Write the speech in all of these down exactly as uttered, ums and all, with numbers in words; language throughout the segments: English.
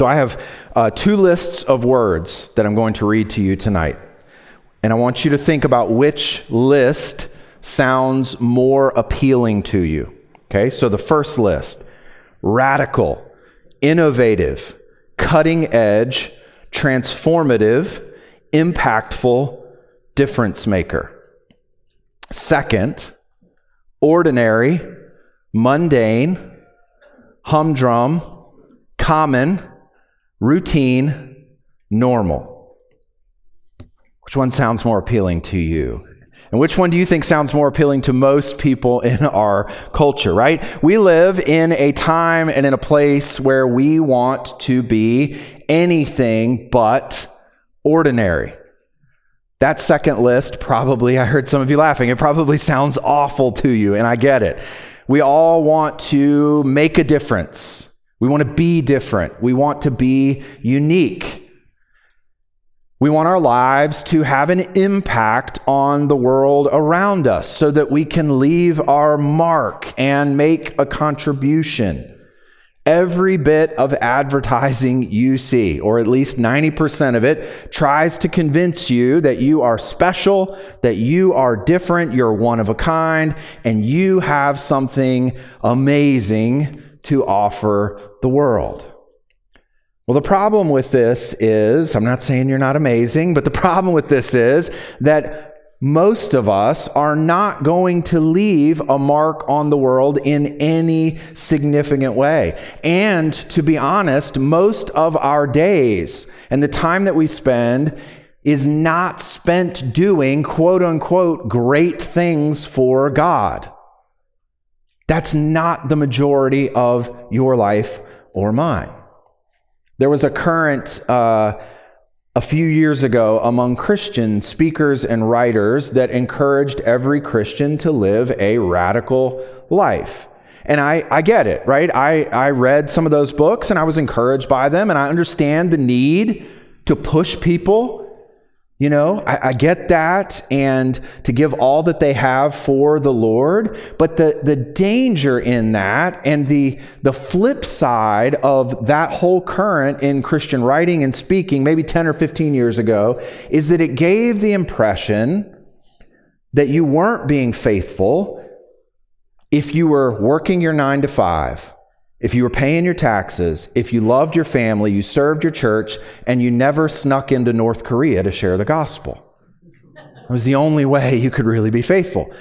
So I have uh, two lists of words that I'm going to read to you tonight. And I want you to think about which list sounds more appealing to you. Okay, so the first list: radical, innovative, cutting edge, transformative, impactful, difference maker. Second, ordinary, mundane, humdrum, common, routine, normal. Which one sounds more appealing to you? And which one do you think sounds more appealing to most people in our culture, right? We live in a time and in a place where we want to be anything but ordinary. That second list probably, I heard some of you laughing, it probably sounds awful to you, and I get it. We all want to make a difference. We want to be different. We want to be unique. We want our lives to have an impact on the world around us so that we can leave our mark and make a contribution. Every bit of advertising you see, or at least ninety percent of it, tries to convince you that you are special, that you are different, you're one of a kind, and you have something amazing to offer the world. Well, the problem with this is, I'm not saying you're not amazing, but the problem with this is that most of us are not going to leave a mark on the world in any significant way. And to be honest, most of our days and the time that we spend is not spent doing quote unquote great things for God. That's not the majority of your life or mine. There was a current uh, a few years ago among Christian speakers and writers that encouraged every Christian to live a radical life. And I, I get it, right? I, I read some of those books and I was encouraged by them, and I understand the need to push people. You know, I, I get that, and to give all that they have for the Lord. But the, the danger in that, and the, the flip side of that whole current in Christian writing and speaking, maybe ten or fifteen years ago, is that it gave the impression that you weren't being faithful if you were working your nine to five, if you were paying your taxes, if you loved your family, you served your church, and you never snuck into North Korea to share the gospel. It was the only way you could really be faithful.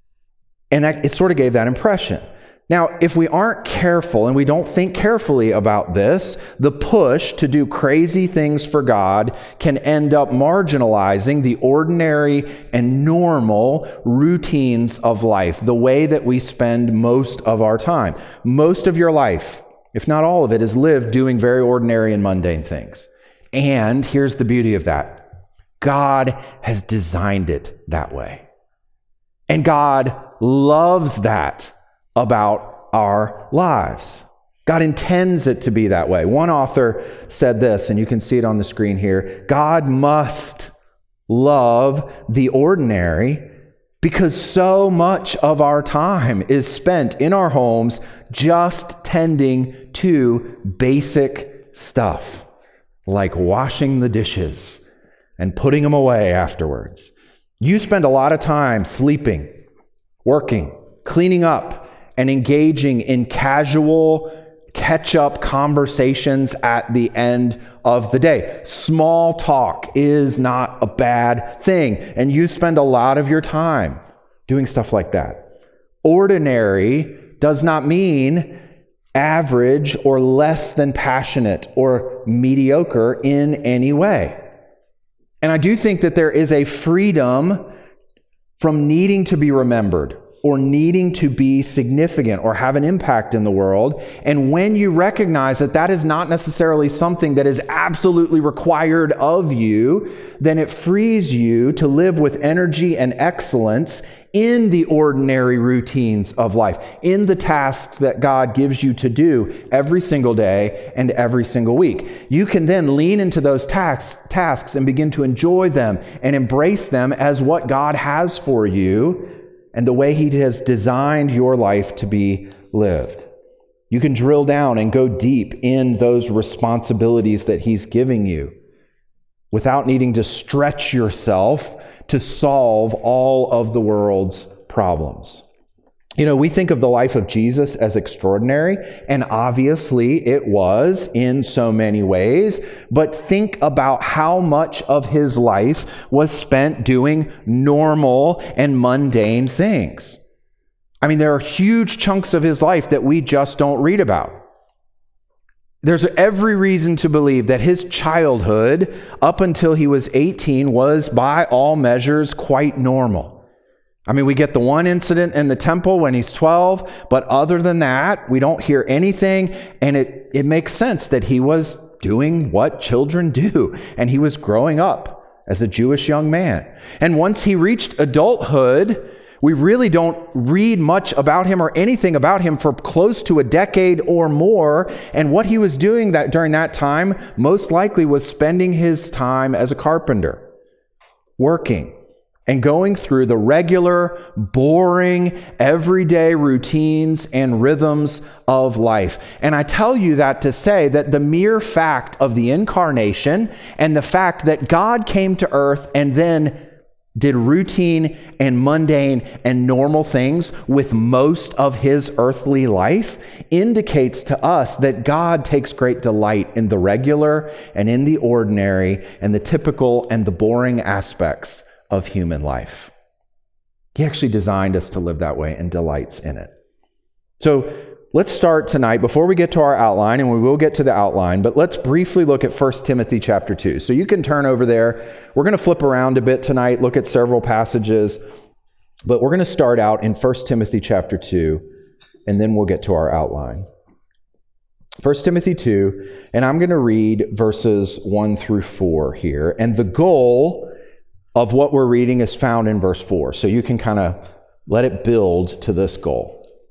And that, it sort of gave that impression. Now, if we aren't careful and we don't think carefully about this, the push to do crazy things for God can end up marginalizing the ordinary and normal routines of life, the way that we spend most of our time. Most of your life, if not all of it, is lived doing very ordinary and mundane things. And here's the beauty of that. God has designed it that way. And God loves that about our lives. God intends it to be that way. One author said this, and you can see it on the screen here: God must love the ordinary because so much of our time is spent in our homes just tending to basic stuff, like washing the dishes and putting them away afterwards. You spend a lot of time sleeping, working, cleaning up, and engaging in casual catch-up conversations at the end of the day. Small talk is not a bad thing, and you spend a lot of your time doing stuff like that. Ordinary does not mean average or less than passionate or mediocre in any way. And I do think that there is a freedom from needing to be remembered, or needing to be significant or have an impact in the world. And when you recognize that that is not necessarily something that is absolutely required of you, then it frees you to live with energy and excellence in the ordinary routines of life, in the tasks that God gives you to do every single day and every single week. You can then lean into those tasks, tasks and begin to enjoy them and embrace them as what God has for you and the way He has designed your life to be lived. You can drill down and go deep in those responsibilities that he's giving you without needing to stretch yourself to solve all of the world's problems. You know, we think of the life of Jesus as extraordinary, and obviously it was in so many ways, but think about how much of his life was spent doing normal and mundane things. I mean, there are huge chunks of his life that we just don't read about. There's every reason to believe that his childhood, up until he was eighteen, was by all measures quite normal. I mean, we get the one incident in the temple when he's twelve, but other than that, we don't hear anything, and it, it makes sense that he was doing what children do, and he was growing up as a Jewish young man. And once he reached adulthood, we really don't read much about him or anything about him for close to a decade or more. And what he was doing that during that time most likely was spending his time as a carpenter, working and going through the regular, boring, everyday routines and rhythms of life. And I tell you that to say that the mere fact of the incarnation and the fact that God came to earth and then did routine and mundane and normal things with most of his earthly life indicates to us that God takes great delight in the regular and in the ordinary and the typical and the boring aspects of human life. He actually designed us to live that way and delights in it. So let's start tonight, before we get to our outline, and we will get to the outline, but let's briefly look at First Timothy chapter two. So you can turn over there. We're going to flip around a bit tonight, look at several passages, but we're going to start out in First Timothy chapter two, and then we'll get to our outline. First Timothy two, and I'm going to read verses one through four here, and the goal of what we're reading is found in verse four, so you can kind of let it build to this goal.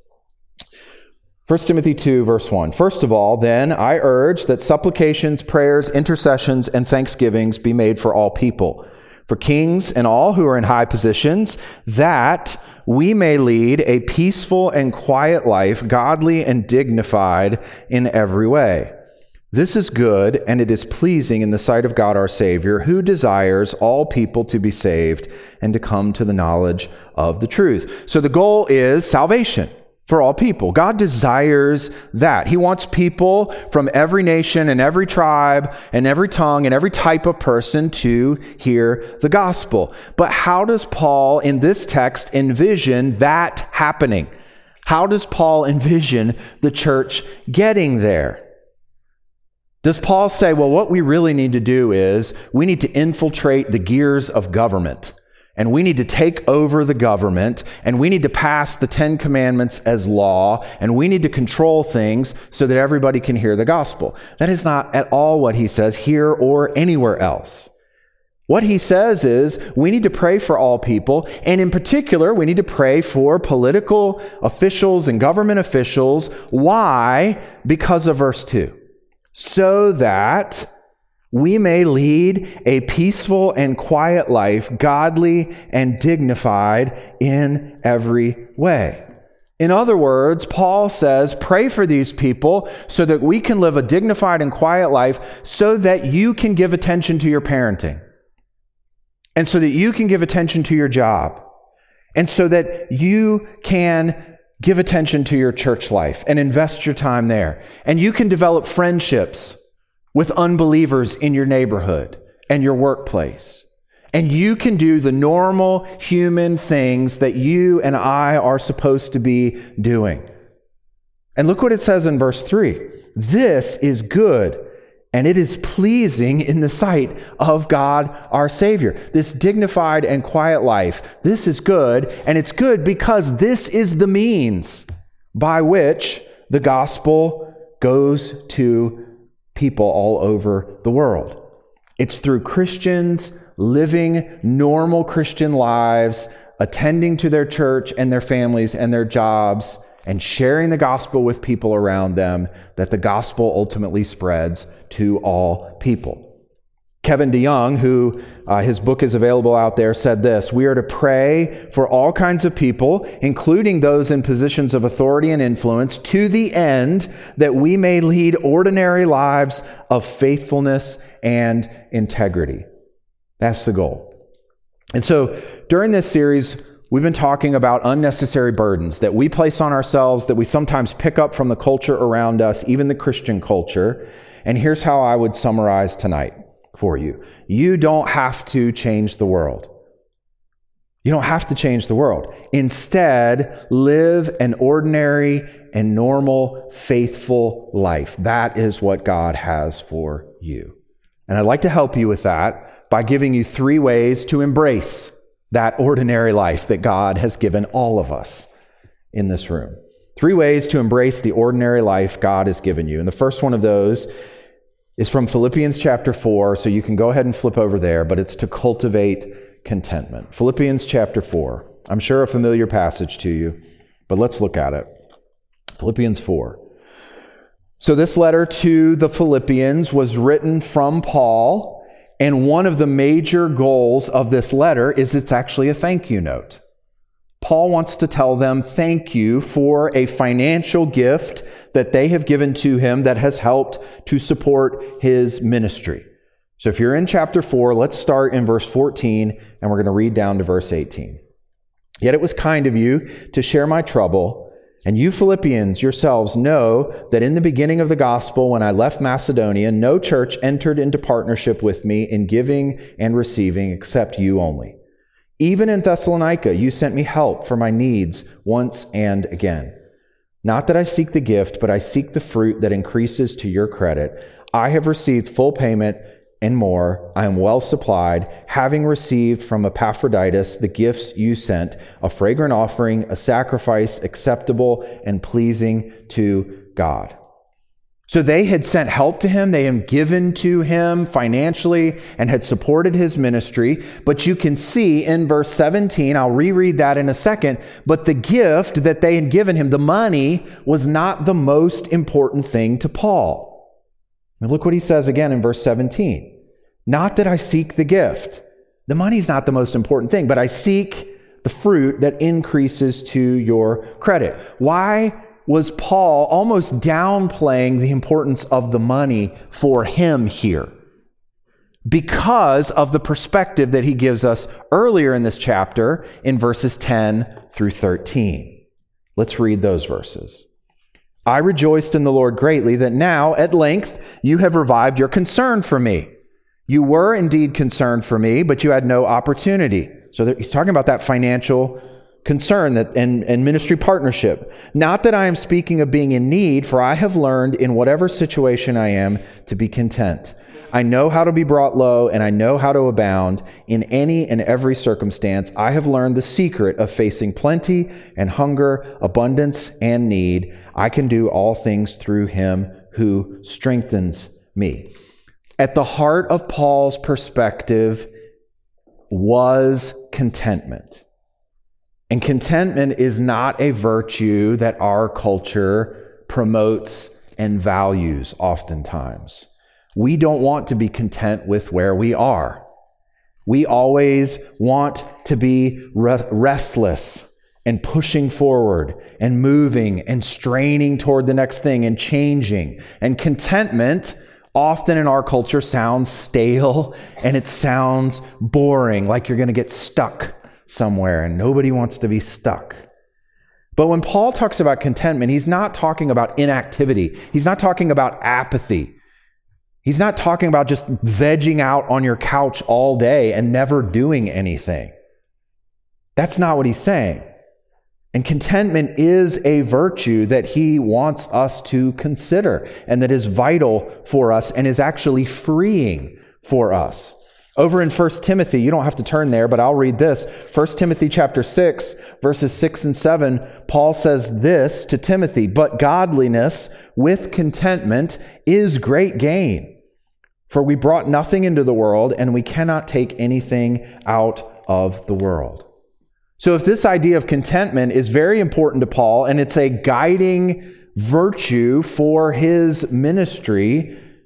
First Timothy two, verse one. First of all, then, I urge that supplications, prayers, intercessions, and thanksgivings be made for all people, for kings and all who are in high positions, that we may lead a peaceful and quiet life, godly and dignified in every way. This is good, and it is pleasing in the sight of God our Savior, who desires all people to be saved and to come to the knowledge of the truth. So the goal is salvation for all people. God desires that. He wants people from every nation and every tribe and every tongue and every type of person to hear the gospel. But how does Paul in this text envision that happening? How does Paul envision the church getting there? Does Paul say, well, what we really need to do is we need to infiltrate the gears of government, and we need to take over the government, and we need to pass the Ten Commandments as law, and we need to control things so that everybody can hear the gospel? That is not at all what he says here or anywhere else. What he says is we need to pray for all people, and in particular, we need to pray for political officials and government officials. Why? Because of verse two. So that we may lead a peaceful and quiet life, godly and dignified in every way. In other words, Paul says, pray for these people so that we can live a dignified and quiet life, so that you can give attention to your parenting, and so that you can give attention to your job, and so that you can give attention to your church life and invest your time there. And you can develop friendships with unbelievers in your neighborhood and your workplace. And you can do the normal human things that you and I are supposed to be doing. And look what it says in verse three. This is good, and it is pleasing in the sight of God our Savior. This dignified and quiet life, this is good, and it's good because this is the means by which the gospel goes to people all over the world. It's through Christians living normal Christian lives, attending to their church and their families and their jobs, and sharing the gospel with people around them, that the gospel ultimately spreads to all people. Kevin DeYoung, who uh, his book is available out there, said this: "We are to pray for all kinds of people, including those in positions of authority and influence, to the end that we may lead ordinary lives of faithfulness and integrity." That's the goal. And so during this series, we've been talking about unnecessary burdens that we place on ourselves, that we sometimes pick up from the culture around us, even the Christian culture. And here's how I would summarize tonight for you. You don't have to change the world. You don't have to change the world. Instead, live an ordinary and normal, faithful life. That is what God has for you. And I'd like to help you with that by giving you three ways to embrace that ordinary life that God has given all of us in this room. Three ways to embrace the ordinary life God has given you. And the first one of those is from Philippians chapter four, so you can go ahead and flip over there, but it's to cultivate contentment. Philippians chapter four. I'm sure a familiar passage to you, but let's look at it. Philippians four. So this letter to the Philippians was written from Paul, and one of the major goals of this letter is it's actually a thank you note. Paul wants to tell them thank you for a financial gift that they have given to him that has helped to support his ministry. So if you're in chapter four, let's start in verse fourteen, and we're going to read down to verse eighteen. "Yet it was kind of you to share my trouble, and you Philippians yourselves know that in the beginning of the gospel, when I left Macedonia, no church entered into partnership with me in giving and receiving except you only. Even in Thessalonica, you sent me help for my needs once and again. Not that I seek the gift, but I seek the fruit that increases to your credit. I have received full payment and more. I am well supplied, having received from Epaphroditus the gifts you sent, a fragrant offering, a sacrifice acceptable and pleasing to God." So they had sent help to him, they had given to him financially and had supported his ministry. But you can see in verse seventeen, I'll reread that in a second, but the gift that they had given him, the money, was not the most important thing to Paul. Now look what he says again in verse seventeen. "Not that I seek the gift." The money's not the most important thing, but I seek the fruit that increases to your credit. Why was Paul almost downplaying the importance of the money for him here? Because of the perspective that he gives us earlier in this chapter in verses ten through thirteen. Let's read those verses. "I rejoiced in the Lord greatly that now, at length, you have revived your concern for me. You were indeed concerned for me, but you had no opportunity." So there, he's talking about that financial concern that and, and ministry partnership. "Not that I am speaking of being in need, for I have learned in whatever situation I am to be content. I know how to be brought low, and I know how to abound. In any and every circumstance, I have learned the secret of facing plenty and hunger, abundance and need. I can do all things through him who strengthens me." At the heart of Paul's perspective was contentment. And contentment is not a virtue that our culture promotes and values oftentimes. We don't want to be content with where we are. We always want to be re- restless and pushing forward and moving and straining toward the next thing and changing. And contentment often in our culture sounds stale and it sounds boring, like you're going to get stuck somewhere, and nobody wants to be stuck. But when Paul talks about contentment, he's not talking about inactivity. He's not talking about apathy. He's not talking about just vegging out on your couch all day and never doing anything. That's not what he's saying. And contentment is a virtue that he wants us to consider and that is vital for us and is actually freeing for us. Over in First Timothy, you don't have to turn there, but I'll read this. First Timothy chapter six, verses six and seven, Paul says this to Timothy: "But godliness with contentment is great gain. For we brought nothing into the world, and we cannot take anything out of the world." So if this idea of contentment is very important to Paul, and it's a guiding virtue for his ministry,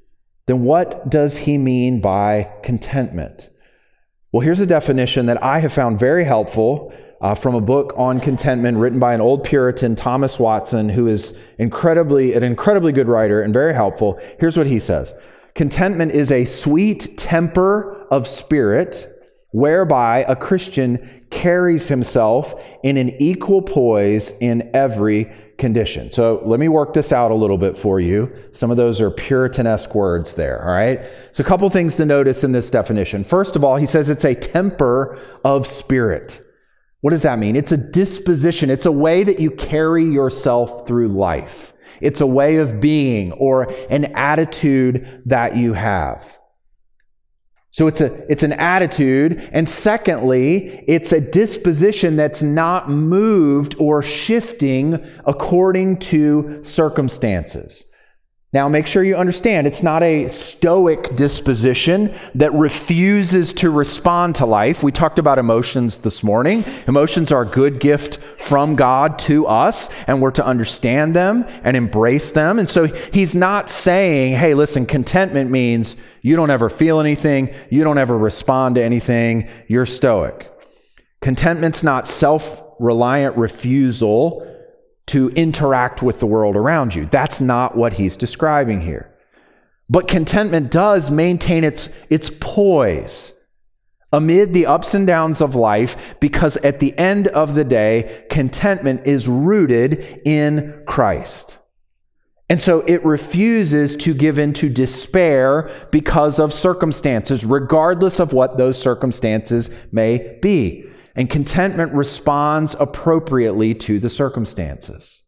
then what does he mean by contentment? Well, here's a definition that I have found very helpful uh, from a book on contentment written by an old Puritan, Thomas Watson, who is incredibly an incredibly good writer and very helpful. Here's what he says. Contentment is a sweet temper of spirit whereby a Christian carries himself in an equal poise in every condition. So let me work this out a little bit for you. Some of those are Puritanesque words there, all right? So a couple things to notice in this definition. First of all, he says it's a temper of spirit. What does that mean? It's a disposition. It's a way that you carry yourself through life. It's a way of being or an attitude that you have. So it's a it's an attitude, and secondly, it's a disposition that's not moved or shifting according to circumstances. Now, make sure you understand, it's not a stoic disposition that refuses to respond to life. We talked about emotions this morning. Emotions are a good gift from God to us, and we're to understand them and embrace them. And so he's not saying, hey, listen, contentment means you don't ever feel anything, you don't ever respond to anything, you're stoic. Contentment's not self-reliant refusal to interact with the world around you. That's not what he's describing here. But contentment does maintain its, its poise amid the ups and downs of life, because at the end of the day, contentment is rooted in Christ. And so it refuses to give in to despair because of circumstances, regardless of what those circumstances may be. And contentment responds appropriately to the circumstances.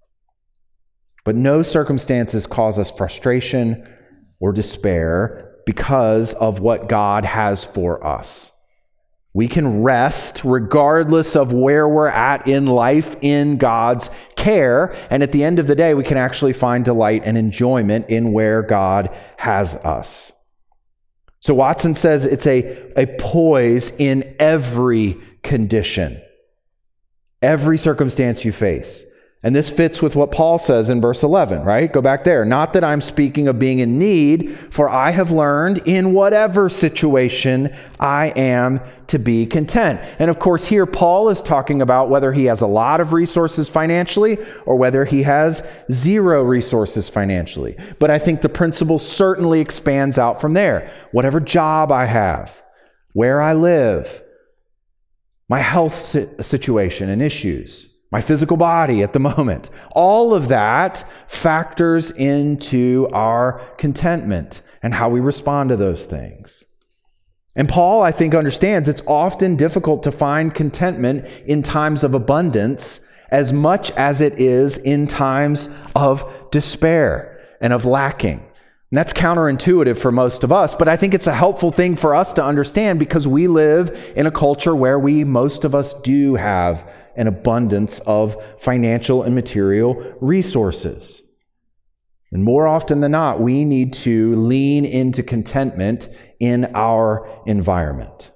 But no circumstances cause us frustration or despair because of what God has for us. We can rest regardless of where we're at in life in God's care. And at the end of the day, we can actually find delight and enjoyment in where God has us. So Watson says it's a, a poise in every condition, every circumstance you face. And this fits with what Paul says in verse eleven, right? Go back there. Not that I'm speaking of being in need, for I have learned in whatever situation I am to be content. And of course, here Paul is talking about whether he has a lot of resources financially or whether he has zero resources financially. But I think the principle certainly expands out from there. Whatever job I have, where I live, my health situation and issues, my physical body at the moment, all of that factors into our contentment and how we respond to those things. And Paul, I think, understands it's often difficult to find contentment in times of abundance as much as it is in times of despair and of lacking. And that's counterintuitive for most of us, but I think it's a helpful thing for us to understand because we live in a culture where we, most of us, do have an abundance of financial and material resources. And more often than not, we need to lean into contentment in our environment.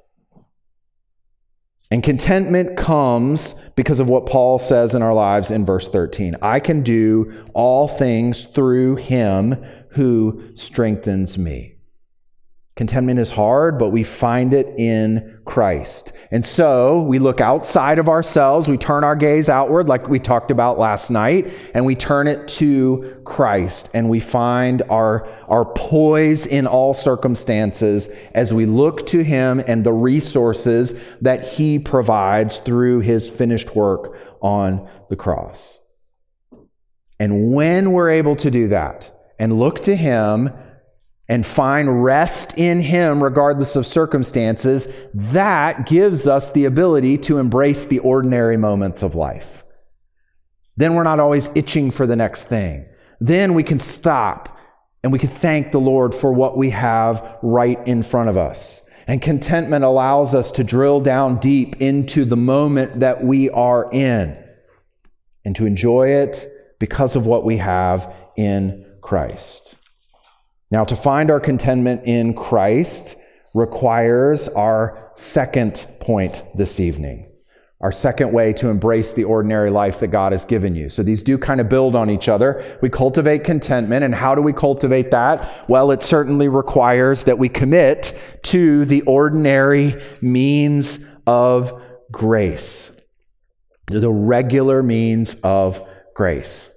And contentment comes because of what Paul says in our lives in verse thirteen. I can do all things through him who strengthens me. Contentment is hard, but we find it in Christ. And so we look outside of ourselves, we turn our gaze outward like we talked about last night, and we turn it to Christ, and we find our, our poise in all circumstances as we look to him and the resources that he provides through his finished work on the cross. And when we're able to do that and look to him and find rest in him regardless of circumstances, that gives us the ability to embrace the ordinary moments of life. Then we're not always itching for the next thing. Then we can stop and we can thank the Lord for what we have right in front of us. And contentment allows us to drill down deep into the moment that we are in and to enjoy it because of what we have in Christ. Now, to find our contentment in Christ requires our second point this evening. Our second way to embrace the ordinary life that God has given you. So these do kind of build on each other. We cultivate contentment. And how do we cultivate that? Well, it certainly requires that we commit to the ordinary means of grace. The regular means of grace.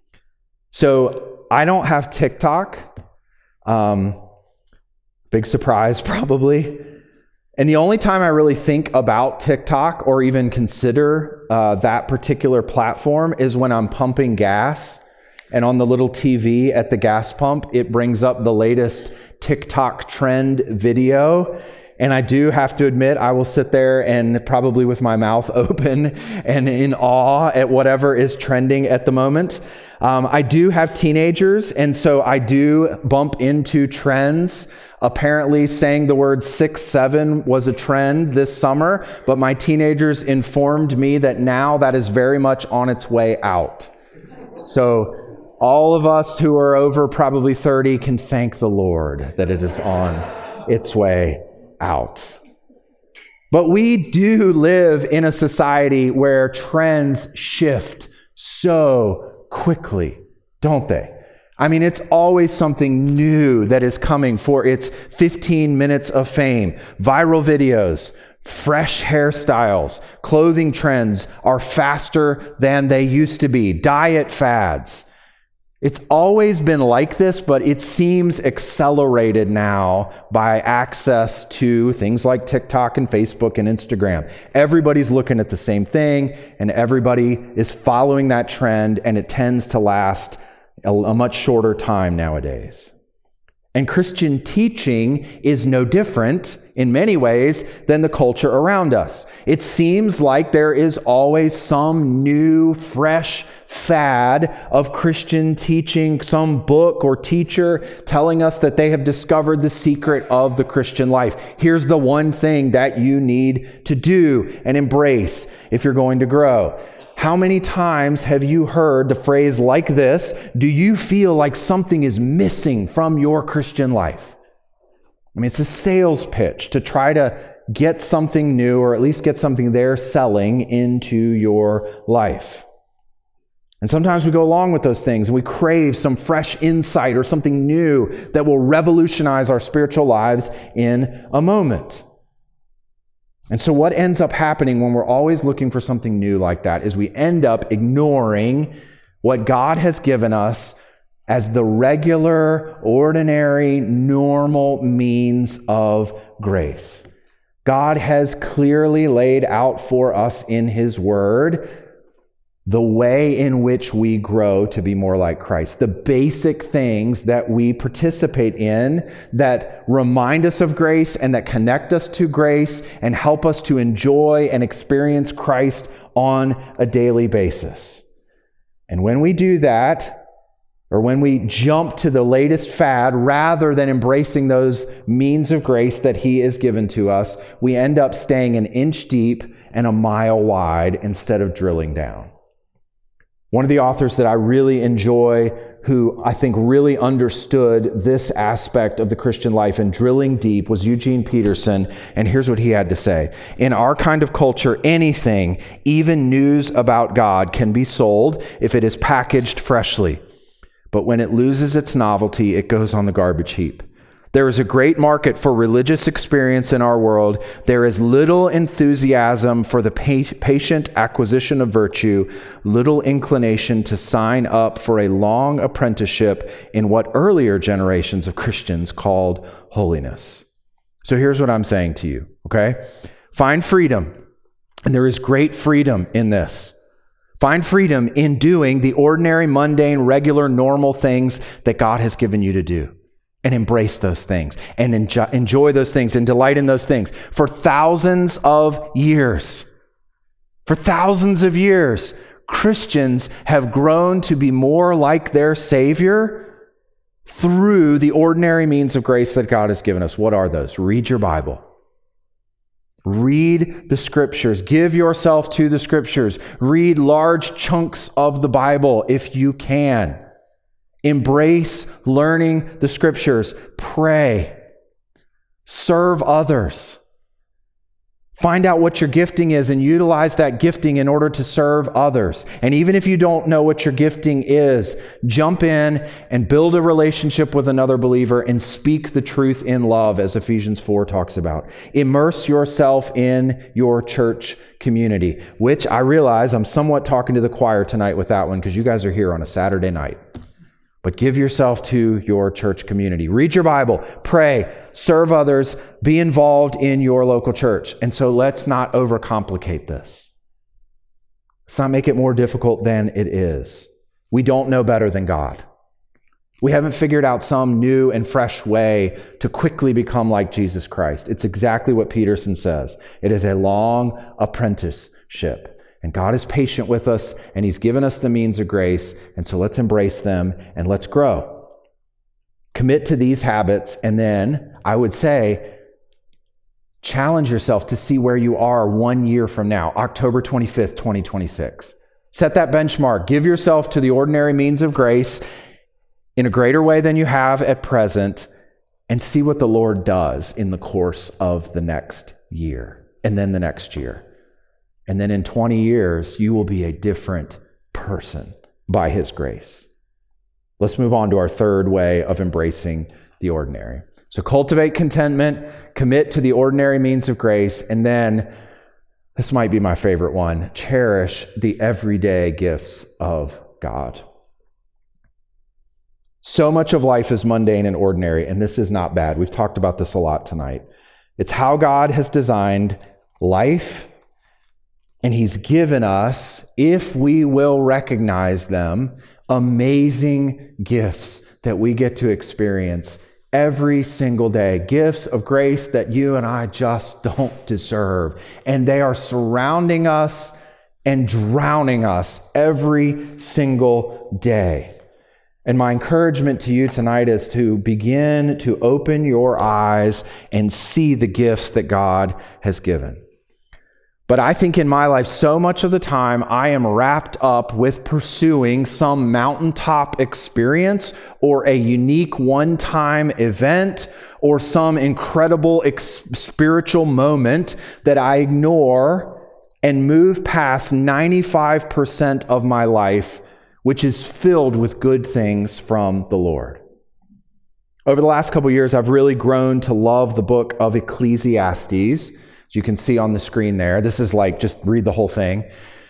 So I don't have TikTok. Um, big surprise, probably. And the only time I really think about TikTok or even consider uh, that particular platform is when I'm pumping gas, and on the little T V at the gas pump, it brings up the latest TikTok trend video. And I do have to admit, I will sit there and probably with my mouth open and in awe at whatever is trending at the moment. Um, I do have teenagers, and so I do bump into trends. Apparently, saying the word six seven was a trend this summer, but my teenagers informed me that now that is very much on its way out. So all of us who are over probably thirty can thank the Lord that it is on its way out. But we do live in a society where trends shift so quickly, don't they? I mean, it's always something new that is coming for its fifteen minutes of fame. Viral videos, fresh hairstyles, clothing trends are faster than they used to be. Diet fads. It's always been like this, but it seems accelerated now by access to things like TikTok and Facebook and Instagram. Everybody's looking at the same thing, and everybody is following that trend, and it tends to last a, a much shorter time nowadays. And Christian teaching is no different in many ways than the culture around us. It seems like there is always some new, fresh fad of Christian teaching, some book or teacher telling us that they have discovered the secret of the Christian life. Here's the one thing that you need to do and embrace if you're going to grow. How many times have you heard the phrase like this? Do you feel like something is missing from your Christian life? I mean, it's a sales pitch to try to get something new, or at least get something they're selling into your life. And sometimes we go along with those things and we crave some fresh insight or something new that will revolutionize our spiritual lives in a moment. And so what ends up happening when we're always looking for something new like that is we end up ignoring what God has given us as the regular, ordinary, normal means of grace. God has clearly laid out for us in His Word the way in which we grow to be more like Christ. The basic things that we participate in that remind us of grace and that connect us to grace and help us to enjoy and experience Christ on a daily basis. And when we do that, or when we jump to the latest fad rather than embracing those means of grace that He has given to us, we end up staying an inch deep and a mile wide instead of drilling down. One of the authors that I really enjoy, who I think really understood this aspect of the Christian life and drilling deep, was Eugene Peterson. And here's what he had to say. In our kind of culture, anything, even news about God, can be sold if it is packaged freshly. But when it loses its novelty, it goes on the garbage heap. There is a great market for religious experience in our world. There is little enthusiasm for the pa- patient acquisition of virtue, little inclination to sign up for a long apprenticeship in what earlier generations of Christians called holiness. So here's what I'm saying to you, okay? Find freedom, and there is great freedom in this. Find freedom in doing the ordinary, mundane, regular, normal things that God has given you to do. And embrace those things and enjoy, enjoy those things and delight in those things. For thousands of years, for thousands of years, Christians have grown to be more like their Savior through the ordinary means of grace that God has given us. What are those? Read your Bible. Read the Scriptures. Give yourself to the Scriptures. Read large chunks of the Bible if you can. Embrace learning the Scriptures. Pray. Serve others. Find out what your gifting is and utilize that gifting in order to serve others. And even if you don't know what your gifting is, jump in and build a relationship with another believer and speak the truth in love, as Ephesians four talks about. Immerse yourself in your church community, which I realize I'm somewhat talking to the choir tonight with that one because you guys are here on a Saturday night. But give yourself to your church community. Read your Bible, pray, serve others, be involved in your local church. And so let's not overcomplicate this. Let's not make it more difficult than it is. We don't know better than God. We haven't figured out some new and fresh way to quickly become like Jesus Christ. It's exactly what Peterson says. It is a long apprenticeship. And God is patient with us, and He's given us the means of grace, and so let's embrace them and let's grow. Commit to these habits, and then I would say, challenge yourself to see where you are one year from now, October twenty-fifth, twenty twenty-six. Set that benchmark. Give yourself to the ordinary means of grace in a greater way than you have at present, and see what the Lord does in the course of the next year, and then the next year. And then in twenty years, you will be a different person by His grace. Let's move on to our third way of embracing the ordinary. So cultivate contentment, commit to the ordinary means of grace, and then, this might be my favorite one, cherish the everyday gifts of God. So much of life is mundane and ordinary, and this is not bad. We've talked about this a lot tonight. It's how God has designed life. And He's given us, if we will recognize them, amazing gifts that we get to experience every single day. Gifts of grace that you and I just don't deserve. And they are surrounding us and drowning us every single day. And my encouragement to you tonight is to begin to open your eyes and see the gifts that God has given. But I think in my life, so much of the time, I am wrapped up with pursuing some mountaintop experience or a unique one-time event or some incredible ex- spiritual moment that I ignore and move past ninety-five percent of my life, which is filled with good things from the Lord. Over the last couple of years, I've really grown to love the book of Ecclesiastes. You can see on the screen there. This is like, just read the whole thing.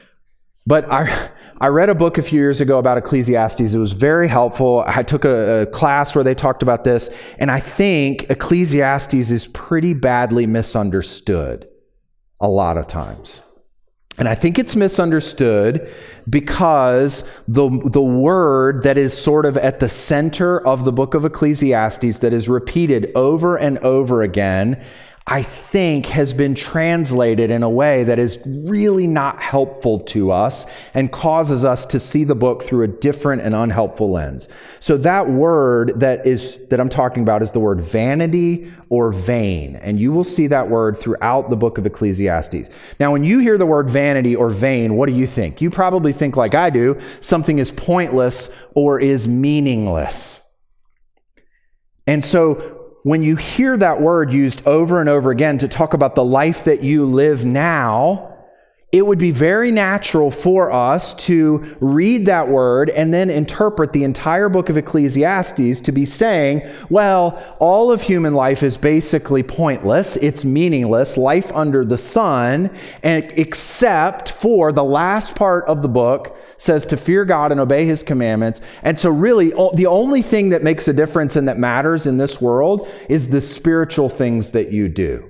But I I read a book a few years ago about Ecclesiastes. It was very helpful. I took a, a class where they talked about this, and I think Ecclesiastes is pretty badly misunderstood a lot of times. And I think it's misunderstood because the, the word that is sort of at the center of the book of Ecclesiastes that is repeated over and over again, I think has been translated in a way that is really not helpful to us and causes us to see the book through a different and unhelpful lens. So that word that is that I'm talking about is the word vanity or vain. And you will see that word throughout the book of Ecclesiastes. Now, when you hear the word vanity or vain, what do you think? You probably think like I do, something is pointless or is meaningless. And so when you hear that word used over and over again to talk about the life that you live now, it would be very natural for us to read that word and then interpret the entire book of Ecclesiastes to be saying, well, all of human life is basically pointless, it's meaningless, life under the sun, and except for the last part of the book says to fear God and obey His commandments. And so really, the only thing that makes a difference and that matters in this world is the spiritual things that you do.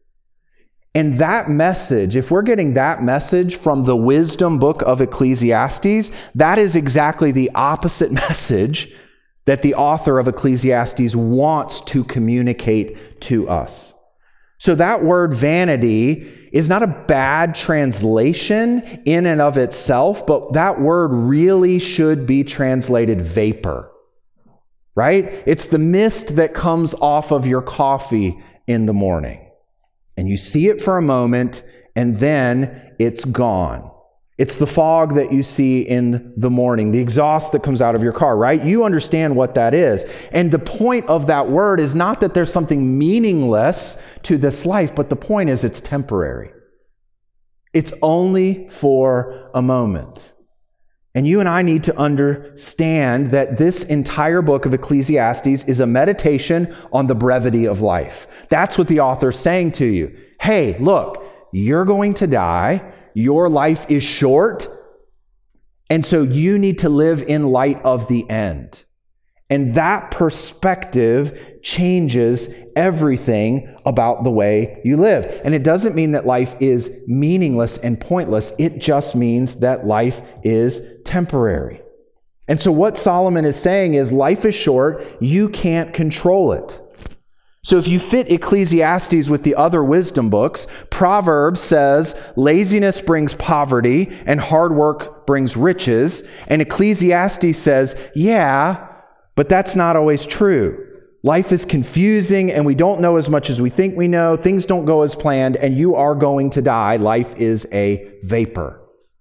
And that message, if we're getting that message from the wisdom book of Ecclesiastes, that is exactly the opposite message that the author of Ecclesiastes wants to communicate to us. So that word vanity is not a bad translation in and of itself, but that word really should be translated vapor, right? It's the mist that comes off of your coffee in the morning. And you see it for a moment, and then it's gone. It's the fog that you see in the morning, the exhaust that comes out of your car, right? You understand what that is. And the point of that word is not that there's something meaningless to this life, but the point is it's temporary. It's only for a moment. And you and I need to understand that this entire book of Ecclesiastes is a meditation on the brevity of life. That's what the author's saying to you. Hey, look, you're going to die. Your life is short. And so you need to live in light of the end. And that perspective changes everything about the way you live. And it doesn't mean that life is meaningless and pointless. It just means that life is temporary. And so what Solomon is saying is life is short. You can't control it. So if you fit Ecclesiastes with the other wisdom books, Proverbs says laziness brings poverty and hard work brings riches. And Ecclesiastes says, yeah, but that's not always true. Life is confusing and we don't know as much as we think we know. Things don't go as planned and you are going to die. Life is a vapor.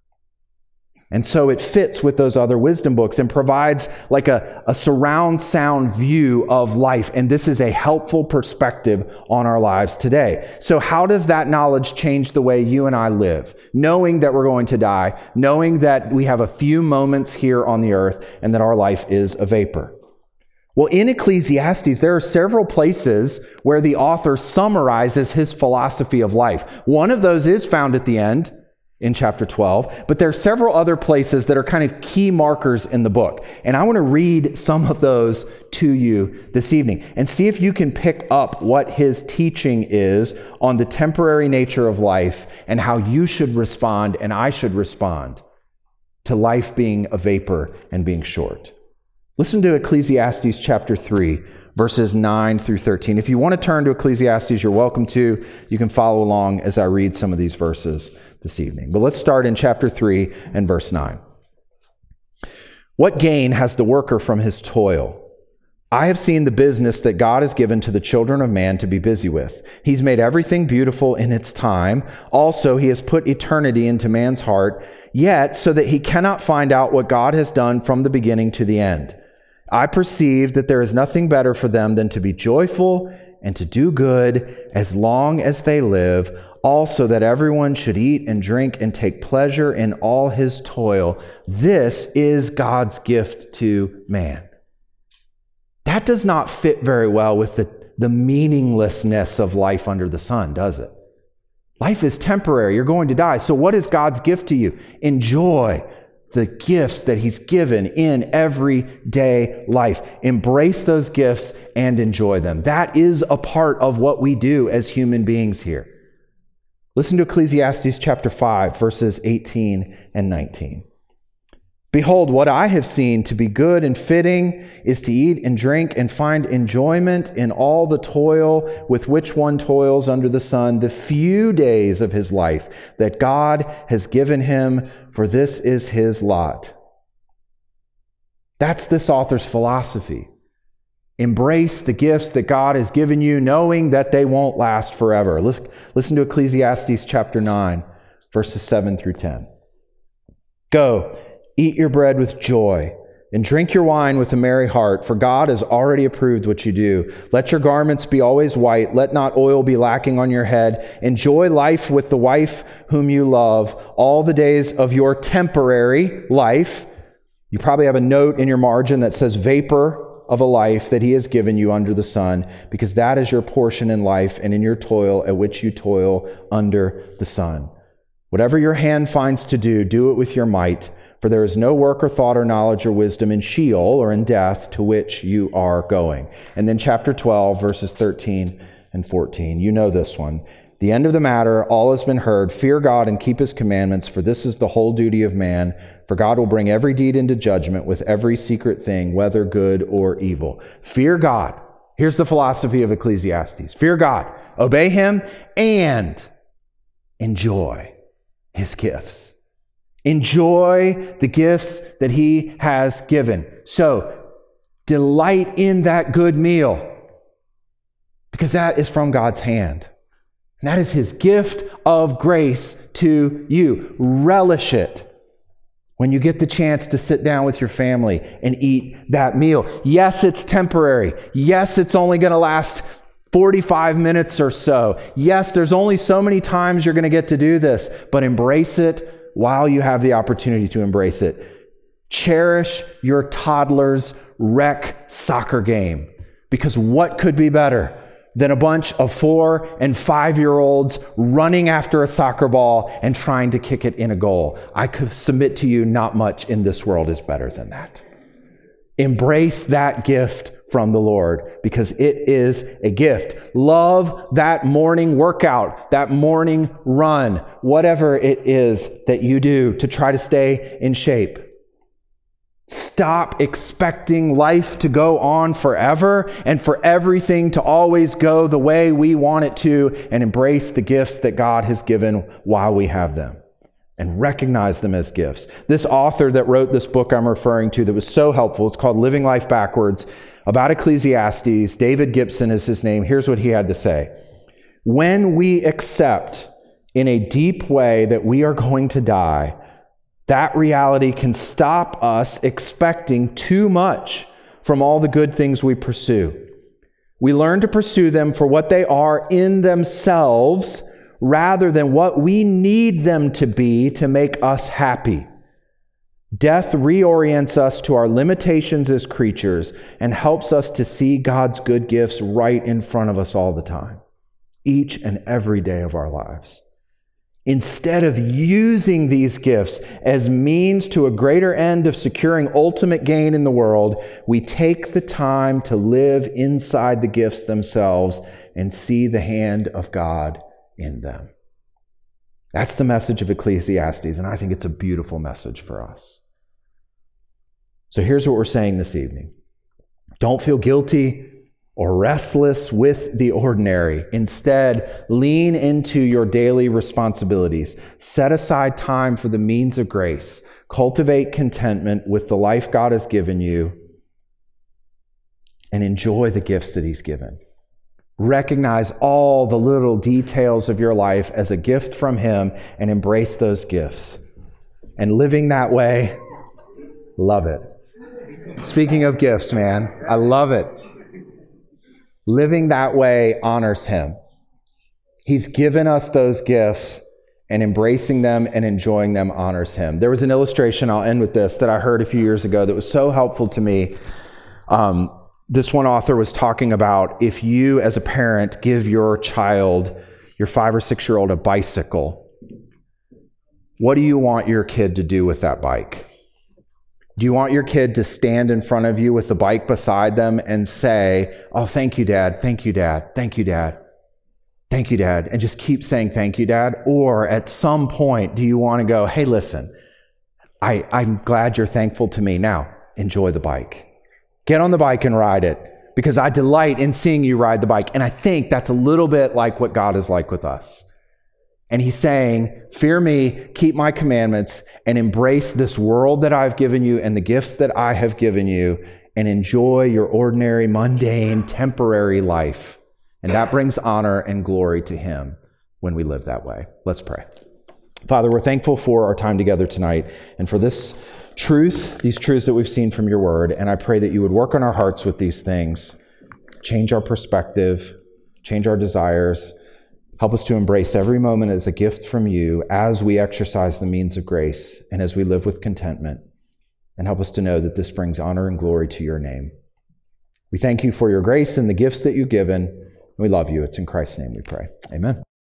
And so it fits with those other wisdom books and provides like a, a surround sound view of life. And this is a helpful perspective on our lives today. So how does that knowledge change the way you and I live? Knowing that we're going to die, knowing that we have a few moments here on the earth and that our life is a vapor. Well, in Ecclesiastes, there are several places where the author summarizes his philosophy of life. One of those is found at the end in chapter twelve, but there are several other places that are kind of key markers in the book. And I want to read some of those to you this evening and see if you can pick up what his teaching is on the temporary nature of life and how you should respond and I should respond to life being a vapor and being short. Listen to Ecclesiastes chapter three, verses nine through thirteen. If you want to turn to Ecclesiastes, you're welcome to. You can follow along as I read some of these verses this evening. But let's start in chapter three and verse nine. What gain has the worker from his toil? I have seen the business that God has given to the children of man to be busy with. He's made everything beautiful in its time. Also, he has put eternity into man's heart, yet so that he cannot find out what God has done from the beginning to the end. I perceive that there is nothing better for them than to be joyful and to do good as long as they live. Also that everyone should eat and drink and take pleasure in all his toil. This is God's gift to man. That does not fit very well with the, the meaninglessness of life under the sun, does it? Life is temporary. You're going to die. So what is God's gift to you? Enjoy the gifts that he's given in everyday life. Embrace those gifts and enjoy them. That is a part of what we do as human beings here. Listen to Ecclesiastes chapter five, verses eighteen and nineteen. Behold, what I have seen to be good and fitting is to eat and drink and find enjoyment in all the toil with which one toils under the sun, the few days of his life that God has given him, for this is his lot. That's this author's philosophy. Embrace the gifts that God has given you, knowing that they won't last forever. Listen, listen to Ecclesiastes chapter nine, verses seven through ten. Go, eat your bread with joy, and drink your wine with a merry heart, for God has already approved what you do. Let your garments be always white. Let not oil be lacking on your head. Enjoy life with the wife whom you love all the days of your temporary life. You probably have a note in your margin that says vapor of a life that he has given you under the sun, because that is your portion in life and in your toil at which you toil under the sun. Whatever your hand finds to do, do it with your might. For there is no work or thought or knowledge or wisdom in Sheol or in death to which you are going. And then chapter twelve, verses thirteen and fourteen. You know this one. The end of the matter, all has been heard. Fear God and keep his commandments, for this is the whole duty of man. For God will bring every deed into judgment with every secret thing, whether good or evil. Fear God. Here's the philosophy of Ecclesiastes. Fear God, obey him, and enjoy his gifts. Enjoy the gifts that he has given. So, delight in that good meal, because that is from God's hand. And that is his gift of grace to you. Relish it. When you get the chance to sit down with your family and eat that meal. Yes, it's temporary. Yes, it's only going to last forty-five minutes or so. Yes, there's only so many times you're going to get to do this, but embrace it while you have the opportunity to embrace it. Cherish your toddler's rec soccer game, because what could be better than a bunch of four and five-year-olds running after a soccer ball and trying to kick it in a goal? I could submit to you, not much in this world is better than that. Embrace that gift from the Lord, because it is a gift. Love that morning workout, that morning run, whatever it is that you do to try to stay in shape. Stop expecting life to go on forever and for everything to always go the way we want it to, and embrace the gifts that God has given while we have them and recognize them as gifts. This author that wrote this book I'm referring to that was so helpful, it's called Living Life Backwards, about Ecclesiastes. David Gibson is his name. Here's what he had to say. When we accept in a deep way that we are going to die, that reality can stop us expecting too much from all the good things we pursue. We learn to pursue them for what they are in themselves rather than what we need them to be to make us happy. Death reorients us to our limitations as creatures and helps us to see God's good gifts right in front of us all the time, each and every day of our lives. Instead of using these gifts as means to a greater end of securing ultimate gain in the world, we take the time to live inside the gifts themselves and see the hand of God in them. That's the message of Ecclesiastes, and I think it's a beautiful message for us. So here's what we're saying this evening. Don't feel guilty or restless with the ordinary. Instead, lean into your daily responsibilities. Set aside time for the means of grace. Cultivate contentment with the life God has given you, and enjoy the gifts that He's given. Recognize all the little details of your life as a gift from Him and embrace those gifts. And living that way, love it. Speaking of gifts, man, I love it. Living that way honors Him. He's given us those gifts, and embracing them and enjoying them honors Him. There was an illustration, I'll end with this, that I heard a few years ago that was so helpful to me. Um, this one author was talking about if you as a parent give your child, your five or six-year-old, a bicycle, what do you want your kid to do with that bike? Do you want your kid to stand in front of you with the bike beside them and say, "Oh, thank you, Dad. Thank you, Dad. Thank you, Dad. Thank you, Dad," and just keep saying, "Thank you, Dad"? Or at some point, do you want to go, "Hey, listen, I, I'm glad you're thankful to me. Now, enjoy the bike. Get on the bike and ride it, because I delight in seeing you ride the bike." And I think that's a little bit like what God is like with us. And He's saying, fear me, keep my commandments, and embrace this world that I've given you and the gifts that I have given you, and enjoy your ordinary, mundane, temporary life. And that brings honor and glory to Him when we live that way. Let's pray. Father, we're thankful for our time together tonight and for this truth, these truths that we've seen from your word. And I pray that you would work on our hearts with these things, change our perspective, change our desires. Help us to embrace every moment as a gift from you as we exercise the means of grace and as we live with contentment. And help us to know that this brings honor and glory to your name. We thank you for your grace and the gifts that you've given. We love you. It's in Christ's name we pray. Amen.